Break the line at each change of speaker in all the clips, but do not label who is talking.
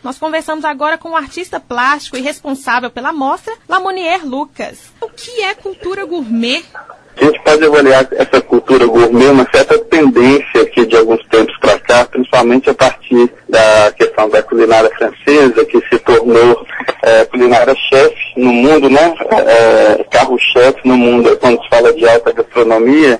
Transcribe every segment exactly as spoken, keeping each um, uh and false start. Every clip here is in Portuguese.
Nós conversamos agora com o artista plástico e responsável pela mostra, Lamonier Lucas. O que é cultura gourmet?
A gente pode avaliar essa cultura gourmet, uma certa tendência aqui de alguns tempos para cá, principalmente a partir da questão da culinária francesa, que se tornou é, culinária chefe no mundo, né? É, carro-chefe no mundo, quando se fala de alta gastronomia,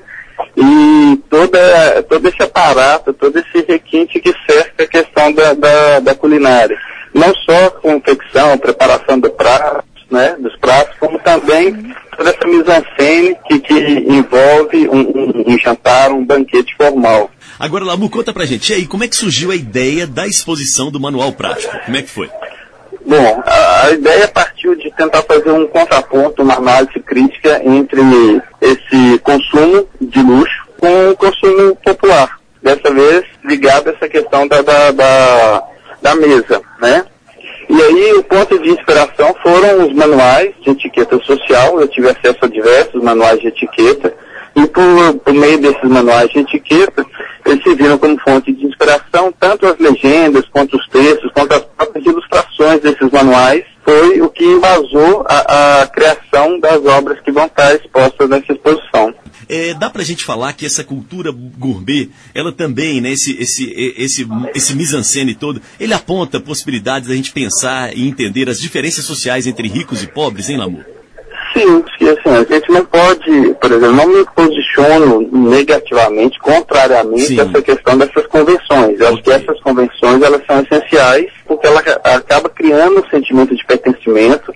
e toda, todo esse aparato, todo esse requinte que cerca a questão da, da, da culinária. Não só confecção, preparação do prato, né, dos pratos, como também toda essa mise-en-scène que, que envolve um, um, um jantar, um banquete formal.
Agora, Lamu, conta pra gente, e aí, como é que surgiu a ideia da exposição do Manual Prático? Como é que foi?
Bom, a, a ideia partiu de tentar fazer um contraponto, uma análise crítica entre esse consumo de luxo com o consumo popular. Dessa vez, ligado a essa questão da, da, da, da mesa, né? E aí, o ponto de inspiração foram os manuais de etiqueta social. Eu tive acesso a diversos manuais de etiqueta. E por, por meio desses manuais de etiqueta, eles serviram como fonte de inspiração, tanto as legendas, quanto os textos, quanto as próprias ilustrações desses manuais. Foi o que embasou a, a criação das obras que vão estar expostas nessa exposição.
É, dá pra gente falar que essa cultura gourmet, ela também, né, esse, esse, esse, esse mise-en-scène todo, ele aponta possibilidades da gente pensar e entender as diferenças sociais entre ricos e pobres, hein, Lamu?
Sim, porque assim, a gente não pode, por exemplo, não me posiciono negativamente, contrariamente
Sim.
a essa questão dessas convenções. Eu okay. acho que essas convenções, elas são essenciais, porque ela acaba criando um sentimento de pertencimento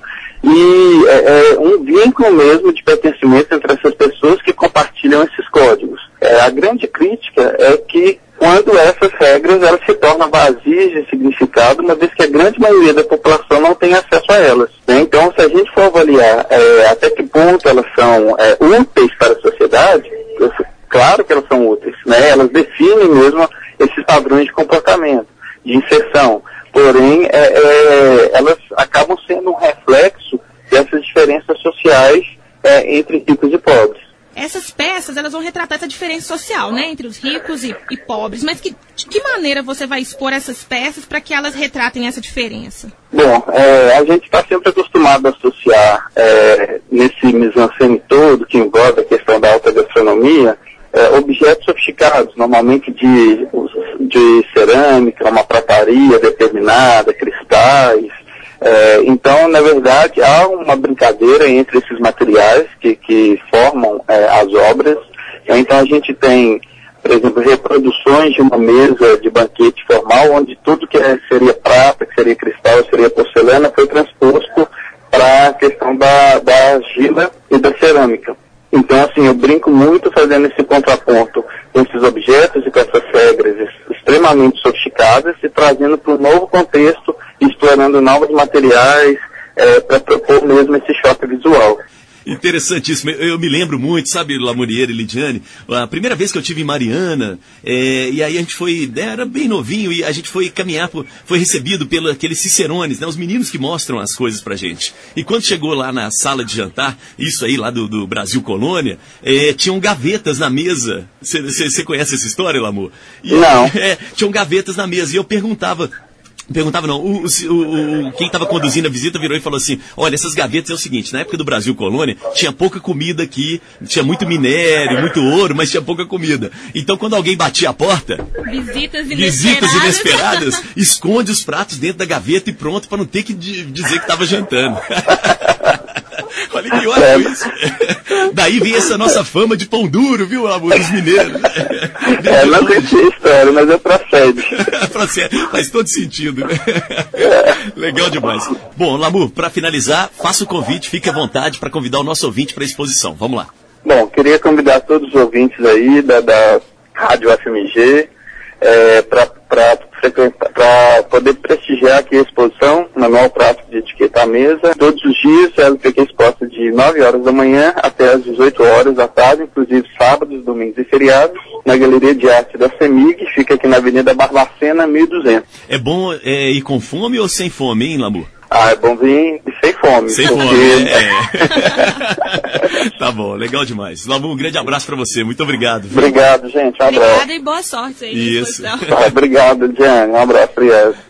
e é, é um vínculo mesmo de pertencimento entre essas pessoas que compartilham esses códigos. É, a grande crítica é que quando essas regras elas se tornam vazias de significado, uma vez que a grande maioria da população não tem acesso a elas. Né? Então, se a gente for avaliar é, até que ponto elas são é, úteis para a sociedade, claro que elas são úteis, né? Elas definem mesmo esses padrões de comportamento, de inserção. Porém, é, é, elas acabam sendo um reflexo dessas diferenças sociais é, entre ricos e pobres.
Essas peças, elas vão retratar essa diferença social, né, entre os ricos e, e pobres. Mas que, de que maneira você vai expor essas peças para que elas retratem essa diferença?
Bom, é, a gente está sempre acostumado a associar é, nesse mise-en-scène todo, que envolve a questão da alta gastronomia, é, objetos sofisticados, normalmente de, de cerâmica, uma prataria determinada, cristais. É, então, na verdade, há uma brincadeira entre esses materiais que, que formam é, as obras. Então, a gente tem, por exemplo, reproduções de uma mesa de banquete formal, onde tudo que seria prata, que seria cristal, seria porcelana, foi transposto para a questão da, da argila e da cerâmica. Então, assim, eu brinco muito fazendo esse contraponto com esses objetos e com essas regras extremamente sofisticadas e trazendo para um novo contexto, explorando novos materiais é, para propor mesmo esse choque visual.
Interessantíssimo. Eu, eu me lembro muito, sabe, Lamonier e Lidiane, a primeira vez que eu estive em Mariana, é, e aí a gente foi, era bem novinho, e a gente foi caminhar, por, foi recebido pelos aqueles cicerones, né, os meninos que mostram as coisas pra gente. E quando chegou lá na sala de jantar, isso aí lá do, do Brasil Colônia, é, tinham gavetas na mesa. Você conhece essa história, Lamu? E,
Não.
É, tinham gavetas na mesa, e eu perguntava... Perguntava não, o, o, o, quem estava conduzindo a visita virou e falou assim, olha, essas gavetas é o seguinte, na época do Brasil Colônia, tinha pouca comida aqui, tinha muito minério, muito ouro, mas tinha pouca comida. Então quando alguém batia a porta,
visitas inesperadas,
visitas inesperadas esconde os pratos dentro da gaveta e pronto, para não ter que dizer que estava jantando. Olha que ótimo isso. Daí vem essa nossa fama de pão duro, viu, amor, dos mineiros.
É, não conheci a história, mas é procede.
Procede, faz todo sentido, né? Legal demais. Bom, Lamu, para finalizar, faça o convite, fique à vontade para convidar o nosso ouvinte para a exposição. Vamos lá.
Bom, queria convidar todos os ouvintes aí da, da Rádio F M G é, para poder prestigiar aqui a exposição, Manual Prático de Etiqueta à Mesa. Todos os dias ela fica exposta de nove horas da manhã até as dezoito horas da tarde, inclusive sábados, domingos e feriados, na Galeria de Arte da CEMIG, fica aqui na Avenida Barbacena, mil e duzentos.
É bom é, ir com fome ou sem fome, hein, Lamu?
Ah, é bom vir sem fome.
Sem
porque...
fome, é. Tá bom, legal demais. Lamu, um grande abraço pra você, muito obrigado. Viu?
Obrigado, gente, um abraço.
Obrigada e boa sorte aí.
Isso.
Ah, obrigado, Diane, um abraço, obrigado.